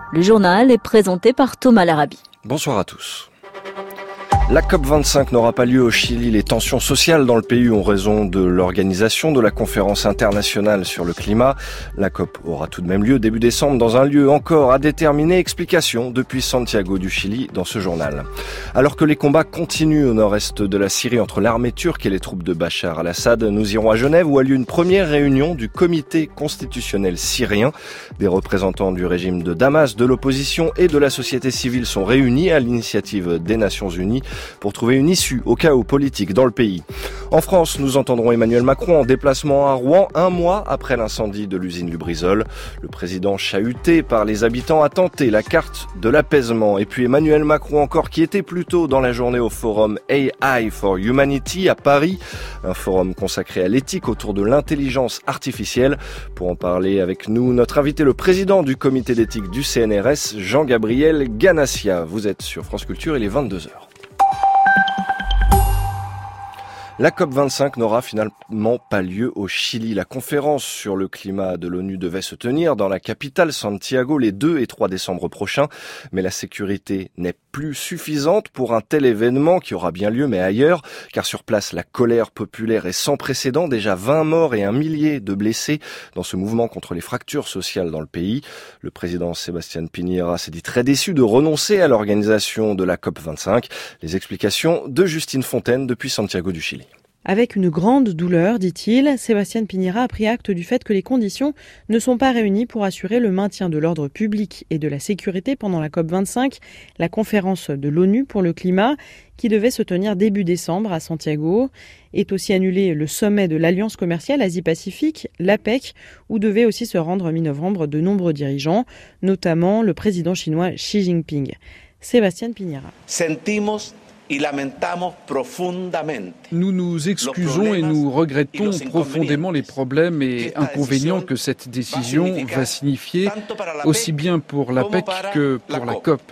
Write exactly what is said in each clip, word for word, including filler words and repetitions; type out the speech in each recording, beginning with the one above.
Le journal est présenté par Thomas Larabi. Bonsoir à tous. La COP vingt-cinq n'aura pas lieu au Chili. Les tensions sociales dans le pays ont raison de l'organisation de la conférence internationale sur le climat. La COP aura tout de même lieu début décembre dans un lieu encore à déterminer. Explication depuis Santiago du Chili dans ce journal. Alors que les combats continuent au nord-est de la Syrie entre l'armée turque et les troupes de Bachar al-Assad, nous irons à Genève où a lieu une première réunion du comité constitutionnel syrien. Des représentants du régime de Damas, de l'opposition et de la société civile sont réunis à l'initiative des Nations Unies pour trouver une issue au chaos politique dans le pays. En France, nous entendrons Emmanuel Macron en déplacement à Rouen un mois après l'incendie de l'usine Lubrizol. Le président chahuté par les habitants a tenté la carte de l'apaisement. Et puis Emmanuel Macron encore qui était plus tôt dans la journée au forum A I for Humanity à Paris, un forum consacré à l'éthique autour de l'intelligence artificielle. Pour en parler avec nous, notre invité, le président du comité d'éthique du C N R S, Jean-Gabriel Ganassia. Vous êtes sur France Culture, il est vingt-deux heures. La COP vingt-cinq n'aura finalement pas lieu au Chili. La conférence sur le climat de l'ONU devait se tenir dans la capitale Santiago les deux et trois décembre prochains. Mais la sécurité n'est plus suffisante pour un tel événement qui aura bien lieu, mais ailleurs. Car sur place, la colère populaire est sans précédent. Déjà vingt morts et un millier de blessés dans ce mouvement contre les fractures sociales dans le pays. Le président Sebastián Piñera s'est dit très déçu de renoncer à l'organisation de la COP vingt-cinq. Les explications de Justine Fontaine depuis Santiago du Chili. Avec une grande douleur, dit-il, Sebastián Piñera a pris acte du fait que les conditions ne sont pas réunies pour assurer le maintien de l'ordre public et de la sécurité pendant la COP vingt-cinq, la conférence de l'ONU pour le climat, qui devait se tenir début décembre à Santiago. Est aussi annulé le sommet de l'Alliance commerciale Asie-Pacifique, l'APEC, où devaient aussi se rendre mi-novembre de nombreux dirigeants, notamment le président chinois Xi Jinping. Sebastián Piñera. Sentimos Nous nous excusons et nous regrettons profondément les problèmes et inconvénients que cette décision va signifier, aussi bien pour l'APEC que pour la COP.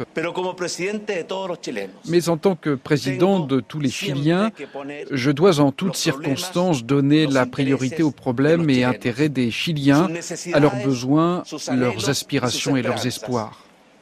Mais en tant que président de tous les Chiliens, je dois en toutes circonstances donner la priorité aux problèmes et intérêts des Chiliens, à leurs besoins, leurs aspirations et leurs espoirs.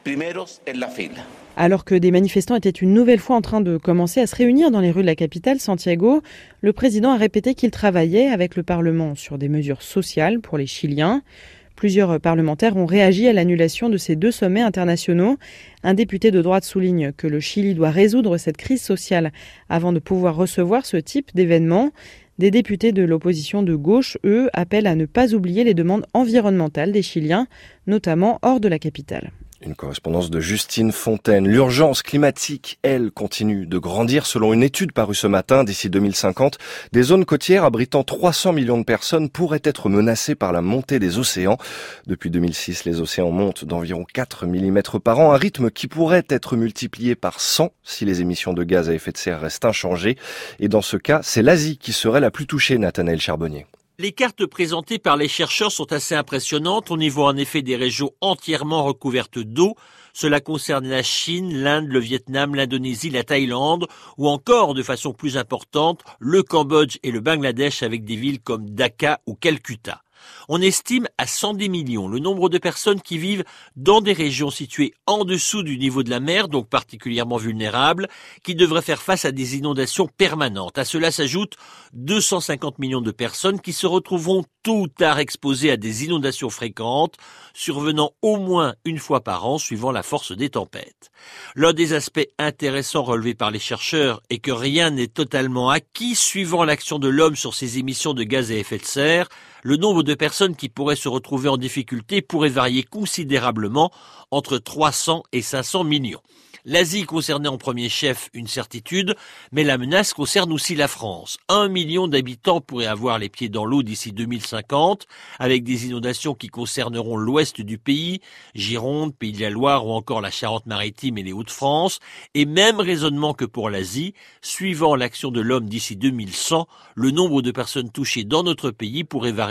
Alors que des manifestants étaient une nouvelle fois en train de commencer à se réunir dans les rues de la capitale, Santiago, le président a répété qu'il travaillait avec le Parlement sur des mesures sociales pour les Chiliens. Plusieurs parlementaires ont réagi à l'annulation de ces deux sommets internationaux. Un député de droite souligne que le Chili doit résoudre cette crise sociale avant de pouvoir recevoir ce type d'événement. Des députés de l'opposition de gauche, eux, appellent à ne pas oublier les demandes environnementales des Chiliens, notamment hors de la capitale. Une correspondance de Justine Fontaine. L'urgence climatique, elle, continue de grandir. Selon une étude parue ce matin, d'ici deux mille cinquante, des zones côtières abritant trois cents millions de personnes pourraient être menacées par la montée des océans. Depuis deux mille six, les océans montent d'environ quatre millimètres par an, un rythme qui pourrait être multiplié par cent si les émissions de gaz à effet de serre restent inchangées. Et dans ce cas, c'est l'Asie qui serait la plus touchée, Nathanaël Charbonnier. Les cartes présentées par les chercheurs sont assez impressionnantes. On y voit en effet des régions entièrement recouvertes d'eau. Cela concerne la Chine, l'Inde, le Vietnam, l'Indonésie, la Thaïlande ou encore, de façon plus importante, le Cambodge et le Bangladesh avec des villes comme Dhaka ou Calcutta. On estime à cent dix millions le nombre de personnes qui vivent dans des régions situées en dessous du niveau de la mer, donc particulièrement vulnérables, qui devraient faire face à des inondations permanentes. À cela s'ajoutent deux cent cinquante millions de personnes qui se retrouveront tôt ou tard exposées à des inondations fréquentes, survenant au moins une fois par an suivant la force des tempêtes. L'un des aspects intéressants relevés par les chercheurs est que rien n'est totalement acquis suivant l'action de l'homme sur ses émissions de gaz à effet de serre. Le nombre de personnes qui pourraient se retrouver en difficulté pourrait varier considérablement entre trois cents et cinq cents millions. L'Asie concernait en premier chef une certitude, mais la menace concerne aussi la France. Un million d'habitants pourraient avoir les pieds dans l'eau d'ici deux mille cinquante, avec des inondations qui concerneront l'ouest du pays, Gironde, Pays de la Loire ou encore la Charente-Maritime et les Hauts-de-France, et même raisonnement que pour l'Asie, suivant l'action de l'homme d'ici deux mille cent, le nombre de personnes touchées dans notre pays pourrait varier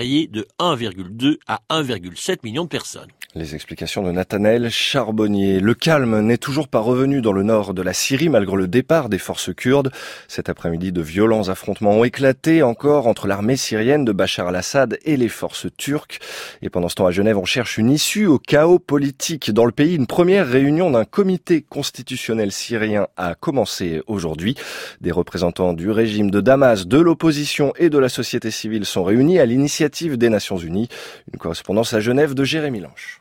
varier de un virgule deux à un virgule sept million de personnes. Les explications de Nathanaël Charbonnier. Le calme n'est toujours pas revenu dans le nord de la Syrie malgré le départ des forces kurdes. Cet après-midi, de violents affrontements ont éclaté encore entre l'armée syrienne de Bachar al-Assad et les forces turques. Et pendant ce temps, à Genève, on cherche une issue au chaos politique dans le pays. Une première réunion d'un comité constitutionnel syrien a commencé aujourd'hui. Des représentants du régime de Damas, de l'opposition et de la société civile sont réunis à l'initiative des Nations Unies. Une correspondance à Genève de Jérémy Lange.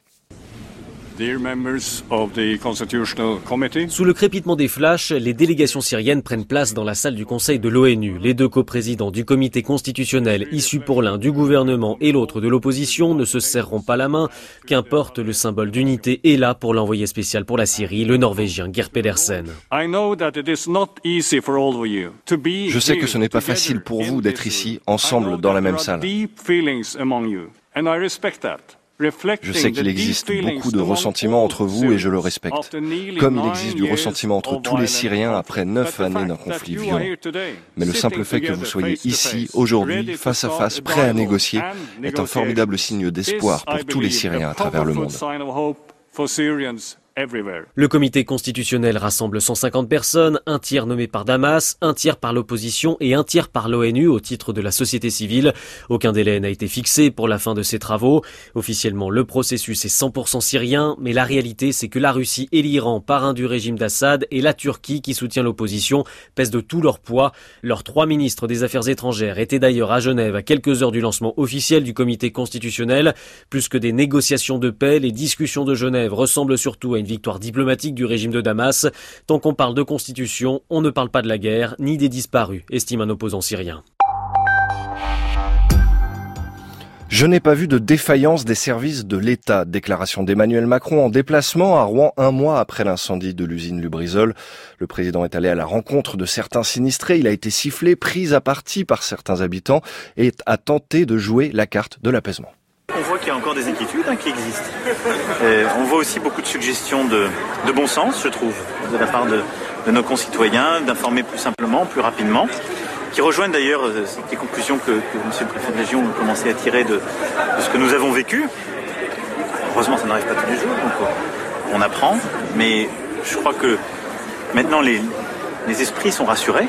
Sous le crépitement des flashs, les délégations syriennes prennent place dans la salle du Conseil de l'ONU. Les deux coprésidents du comité constitutionnel, issus pour l'un du gouvernement et l'autre de l'opposition, ne se serreront pas la main. Qu'importe, le symbole d'unité est là pour l'envoyé spécial pour la Syrie, le Norvégien Geir Pedersen. Je sais que ce n'est pas facile pour vous d'être ici, ensemble, dans la même salle. Je sais qu'il existe beaucoup de ressentiment entre vous et je le respecte, comme il existe du ressentiment entre tous les Syriens après neuf années d'un conflit violent. Mais le simple fait que vous soyez ici, aujourd'hui, face à face, prêts à négocier, est un formidable signe d'espoir pour tous les Syriens à travers le monde. Le comité constitutionnel rassemble cent cinquante personnes, un tiers nommé par Damas, un tiers par l'opposition et un tiers par l'ONU au titre de la société civile. Aucun délai n'a été fixé pour la fin de ces travaux. Officiellement, le processus est cent pour cent syrien, mais la réalité, c'est que la Russie et l'Iran, parrain du régime d'Assad, et la Turquie, qui soutient l'opposition, pèsent de tout leur poids. Leurs trois ministres des Affaires étrangères étaient d'ailleurs à Genève à quelques heures du lancement officiel du comité constitutionnel. Plus que des négociations de paix, les discussions de Genève ressemblent surtout à une victoire diplomatique du régime de Damas. Tant qu'on parle de constitution, on ne parle pas de la guerre, ni des disparus, estime un opposant syrien. Je n'ai pas vu de défaillance des services de l'État. Déclaration d'Emmanuel Macron en déplacement à Rouen un mois après l'incendie de l'usine Lubrizol. Le président est allé à la rencontre de certains sinistrés. Il a été sifflé, pris à partie par certains habitants et a tenté de jouer la carte de l'apaisement. On voit qu'il y a encore des inquiétudes hein, qui existent. Et on voit aussi beaucoup de suggestions de, de bon sens, je trouve, de la part de, de nos concitoyens, d'informer plus simplement, plus rapidement, qui rejoignent d'ailleurs euh, les conclusions que, que M. le préfet de région a commencé à tirer de, de ce que nous avons vécu. Heureusement, ça n'arrive pas tous les jours, donc on apprend. Mais je crois que maintenant, les, les esprits sont rassurés.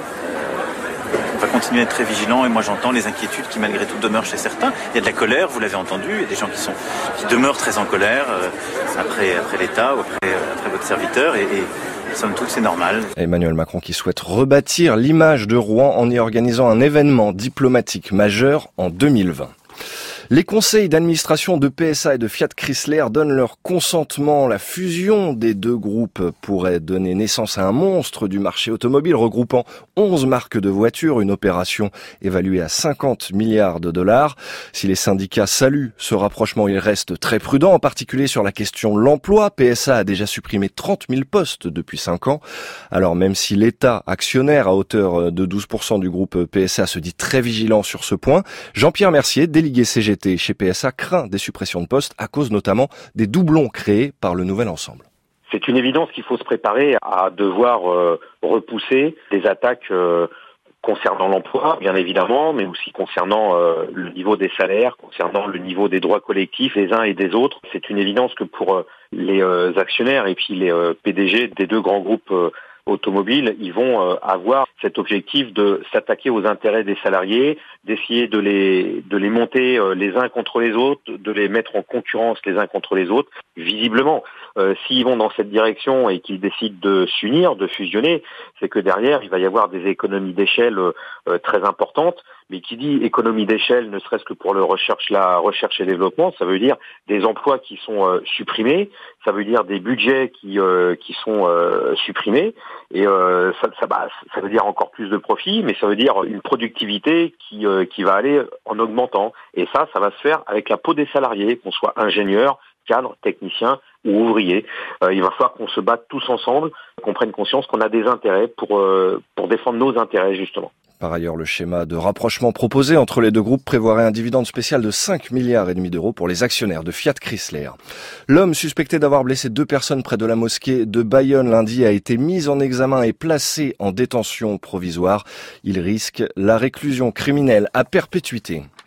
On va continuer à être très vigilants et moi j'entends les inquiétudes qui malgré tout demeurent chez certains. Il y a de la colère, vous l'avez entendu, il y a des gens qui, sont, qui demeurent très en colère euh, après, après l'État ou après, après votre serviteur et, et somme toute c'est normal. Emmanuel Macron qui souhaite rebâtir l'image de Rouen en y organisant un événement diplomatique majeur en deux mille vingt. Les conseils d'administration de P S A et de Fiat Chrysler donnent leur consentement. La fusion des deux groupes pourrait donner naissance à un monstre du marché automobile regroupant onze marques de voitures, une opération évaluée à cinquante milliards de dollars. Si les syndicats saluent ce rapprochement, ils restent très prudents, en particulier sur la question de l'emploi. P S A a déjà supprimé trente mille postes depuis cinq ans. Alors même si l'État, actionnaire à hauteur de douze pour cent du groupe P S A, se dit très vigilant sur ce point, Jean-Pierre Mercier, délégué C G T chez P S A, craint des suppressions de postes à cause notamment des doublons créés par le nouvel ensemble. C'est une évidence qu'il faut se préparer à devoir euh, repousser des attaques euh, concernant l'emploi, bien évidemment, mais aussi concernant euh, le niveau des salaires, concernant le niveau des droits collectifs des uns et des autres. C'est une évidence que pour euh, les euh, actionnaires et puis les euh, P D G des deux grands groupes euh, automobiles, ils vont euh, avoir cet objectif de s'attaquer aux intérêts des salariés, d'essayer de les de les monter euh, les uns contre les autres, de les mettre en concurrence les uns contre les autres. Visiblement, euh, s'ils vont dans cette direction et qu'ils décident de s'unir, de fusionner, c'est que derrière, il va y avoir des économies d'échelle euh, très importantes. Mais qui dit économie d'échelle, ne serait-ce que pour le recherche, la recherche et développement, ça veut dire des emplois qui sont euh, supprimés, ça veut dire des budgets qui euh, qui sont euh, supprimés, et euh, ça, ça, bah, ça veut dire encore plus de profit, mais ça veut dire une productivité qui euh, qui va aller en augmentant. Et ça, ça va se faire avec la peau des salariés, qu'on soit ingénieur, cadre, technicien ou ouvrier. Euh, il va falloir qu'on se batte tous ensemble, qu'on prenne conscience qu'on a des intérêts pour euh, pour défendre nos intérêts justement. Par ailleurs, le schéma de rapprochement proposé entre les deux groupes prévoirait un dividende spécial de cinq milliards et demi d'euros pour les actionnaires de Fiat Chrysler. L'homme suspecté d'avoir blessé deux personnes près de la mosquée de Bayonne lundi a été mis en examen et placé en détention provisoire. Il risque la réclusion criminelle à perpétuité.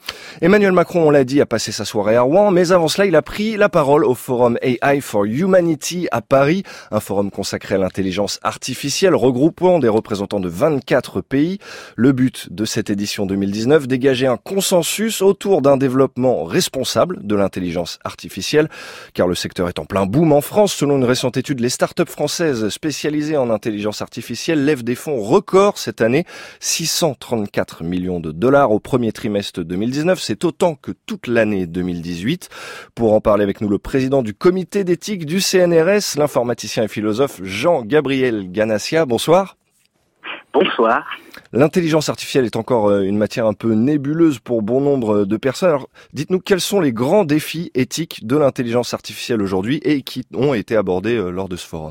Emmanuel Macron, on l'a dit, a passé sa soirée à Rouen, mais avant cela, il a pris la parole au forum A I for Humanity à Paris, un forum consacré à l'intelligence artificielle regroupant des représentants de vingt-quatre pays. Le but de cette édition deux mille dix-neuf, dégager un consensus autour d'un développement responsable de l'intelligence artificielle, car le secteur est en plein boom en France. Selon une récente étude, les startups françaises spécialisées en intelligence artificielle lèvent des fonds records cette année, six cent trente-quatre millions de dollars au premier trimestre deux mille dix-neuf. C'est autant que toute l'année deux mille dix-huit. Pour en parler avec nous, le président du comité d'éthique du C N R S, l'informaticien et philosophe Jean-Gabriel Ganassia. Bonsoir. Bonsoir. L'intelligence artificielle est encore une matière un peu nébuleuse pour bon nombre de personnes. Alors, dites-nous quels sont les grands défis éthiques de l'intelligence artificielle aujourd'hui et qui ont été abordés lors de ce forum.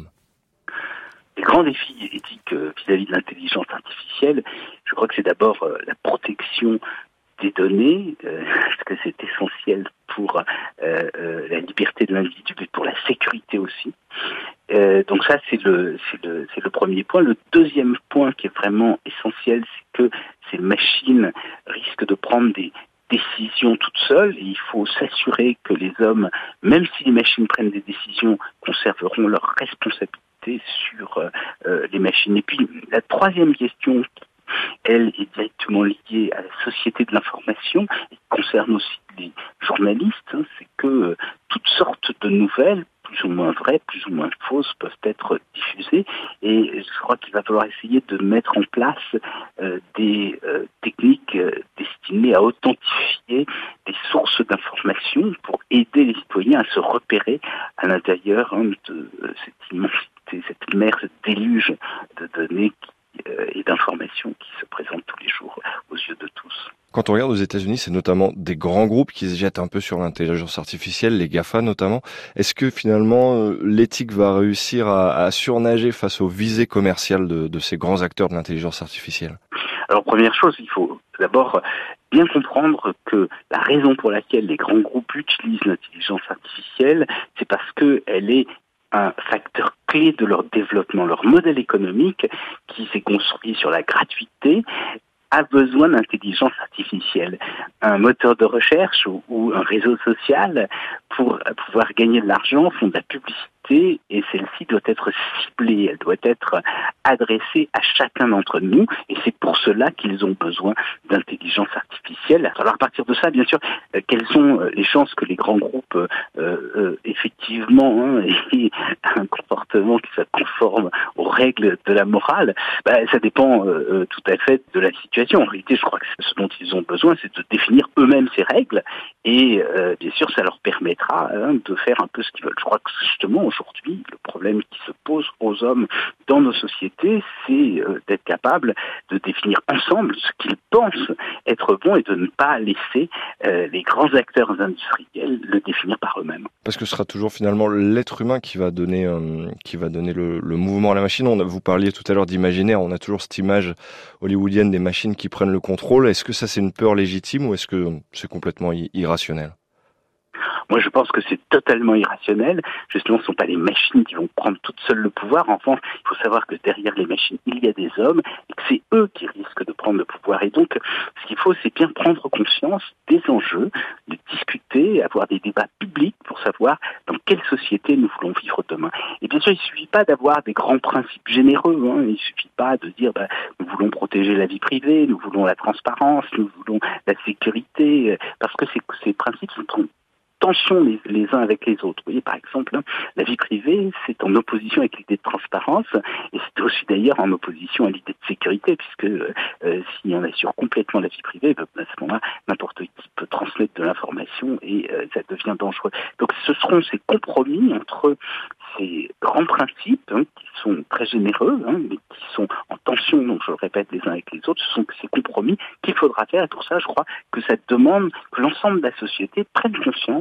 Les grands défis éthiques vis-à-vis de l'intelligence artificielle, je crois que c'est d'abord la protection des données, euh, parce que c'est essentiel pour euh, euh, la liberté de l'individu et pour la sécurité aussi. Euh, donc ça, c'est le, c'est le, c'est le premier point. Le deuxième point qui est vraiment essentiel, c'est que ces machines risquent de prendre des décisions toutes seules et il faut s'assurer que les hommes, même si les machines prennent des décisions, conserveront leur responsabilité sur euh, les machines. Et puis, la troisième question, elle est directement liée à la société de l'information et concerne aussi les journalistes, hein, c'est que euh, toutes sortes de nouvelles, plus ou moins vraies, plus ou moins fausses, peuvent être diffusées et je crois qu'il va falloir essayer de mettre en place euh, des euh, techniques euh, destinées à authentifier des sources d'information pour aider les citoyens à se repérer à l'intérieur hein, de euh, cette immensité, cette mer, ce déluge de données qui et d'informations qui se présentent tous les jours aux yeux de tous. Quand on regarde aux États-Unis, c'est notamment des grands groupes qui se jettent un peu sur l'intelligence artificielle, les GAFA notamment. Est-ce que finalement l'éthique va réussir à, à surnager face aux visées commerciales de, de ces grands acteurs de l'intelligence artificielle ? Alors première chose, il faut d'abord bien comprendre que la raison pour laquelle les grands groupes utilisent l'intelligence artificielle, c'est parce qu'elle est un facteur clé de leur développement. Leur modèle économique, qui s'est construit sur la gratuité, a besoin d'intelligence artificielle. Un moteur de recherche ou, ou un réseau social, pour pouvoir gagner de l'argent, font de la publicité et celle-ci doit être ciblée, elle doit être adressée à chacun d'entre nous et c'est pour cela qu'ils ont besoin d'intelligence artificielle. Alors à partir de ça, bien sûr, euh, quelles sont les chances que les grands groupes euh, euh, effectivement hein, aient un comportement qui soit conforme aux règles de la morale? Ben, ça dépend euh, tout à fait de la situation. En réalité, je crois que ce dont ils ont besoin, c'est de définir eux-mêmes ces règles et euh, bien sûr, ça leur permettra hein, de faire un peu ce qu'ils veulent. Je crois que justement, aujourd'hui, le problème qui se pose aux hommes dans nos sociétés, c'est euh, d'être capable de définir ensemble ce qu'ils pensent être bon et de ne pas laisser euh, les grands acteurs industriels le définir par eux-mêmes. Parce que ce sera toujours finalement l'être humain qui va donner, euh, qui va donner le, le mouvement à la machine. On a, vous parliez tout à l'heure d'imaginaire, on a toujours cette image hollywoodienne des machines qui prennent le contrôle. Est-ce que ça c'est une peur légitime ou est-ce que c'est complètement irrationnel ? Moi, je pense que c'est totalement irrationnel. Justement, ce ne sont pas les machines qui vont prendre toutes seules le pouvoir. Enfin, il faut savoir que derrière les machines, il y a des hommes et que c'est eux qui risquent de prendre le pouvoir. Et donc, ce qu'il faut, c'est bien prendre conscience des enjeux, de discuter, avoir des débats publics pour savoir dans quelle société nous voulons vivre demain. Et bien sûr, il ne suffit pas d'avoir des grands principes généreux. Hein. Il ne suffit pas de dire bah, nous voulons protéger la vie privée, nous voulons la transparence, nous voulons la sécurité, parce que ces, ces principes sont en tension les, les uns avec les autres. Vous voyez, par exemple, la vie privée, c'est en opposition avec l'idée de transparence, et c'est aussi d'ailleurs en opposition à l'idée de sécurité, puisque euh, si on assure complètement la vie privée, ben, à ce moment-là, n'importe qui peut transmettre de l'information et euh, ça devient dangereux. Donc ce seront ces compromis entre ces grands principes hein, qui sont très généreux, hein, mais qui sont en tension, donc je le répète, les uns avec les autres, ce sont ces compromis qu'il faudra faire, et pour ça, je crois que ça demande que l'ensemble de la société prenne conscience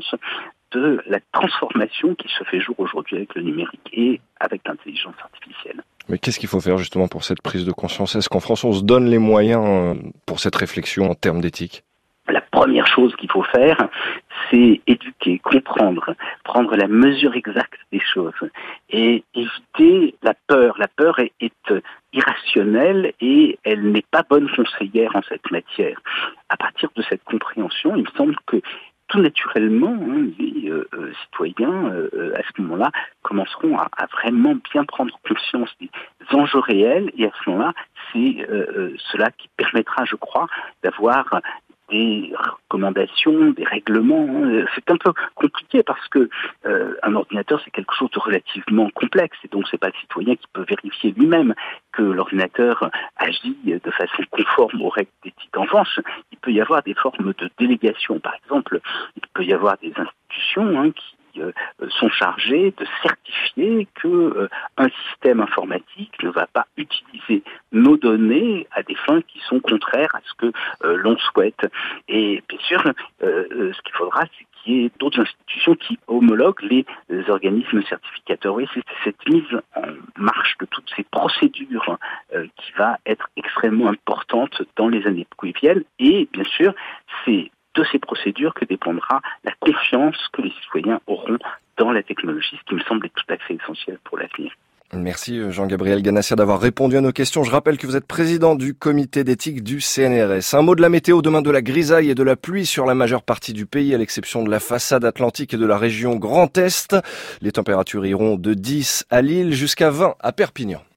de la transformation qui se fait jour aujourd'hui avec le numérique et avec l'intelligence artificielle. Mais qu'est-ce qu'il faut faire justement pour cette prise de conscience ? Est-ce qu'en France, on se donne les moyens pour cette réflexion en termes d'éthique ? La première chose qu'il faut faire, c'est éduquer, comprendre, prendre la mesure exacte des choses et éviter la peur. La peur est, est irrationnelle et elle n'est pas bonne conseillère en cette matière. à partir de cette compréhension, il me semble que tout naturellement, hein, les euh, euh, citoyens, euh, à ce moment-là, commenceront à, à vraiment bien prendre conscience des enjeux réels, et à ce moment-là, c'est euh, euh, cela qui permettra, je crois, d'avoir des recommandations, des règlements. C'est un peu compliqué parce que euh, un ordinateur, c'est quelque chose de relativement complexe, et donc c'est pas le citoyen qui peut vérifier lui-même que l'ordinateur agit de façon conforme aux règles d'éthique. En revanche, il peut y avoir des formes de délégation. Par exemple, il peut y avoir des institutions hein, qui euh, sont chargés de certifier que euh, un système informatique ne va pas utiliser nos données à des fins qui sont contraires à ce que euh, l'on souhaite. Et bien sûr, euh, ce qu'il faudra, c'est qu'il y ait d'autres institutions qui homologuent les, les organismes certificateurs. Oui, c'est cette mise en marche de toutes ces procédures euh, qui va être extrêmement importante dans les années qui viennent. Et bien sûr, c'est de ces procédures que dépendra la confiance que les citoyens auront dans la technologie, ce qui me semble être tout à fait essentiel pour l'avenir. Merci Jean-Gabriel Ganassia d'avoir répondu à nos questions. Je rappelle que vous êtes président du comité d'éthique du C N R S. Un mot de la météo, demain de la grisaille et de la pluie sur la majeure partie du pays, à l'exception de la façade atlantique et de la région Grand Est. Les températures iront de dix à Lille jusqu'à vingt à Perpignan.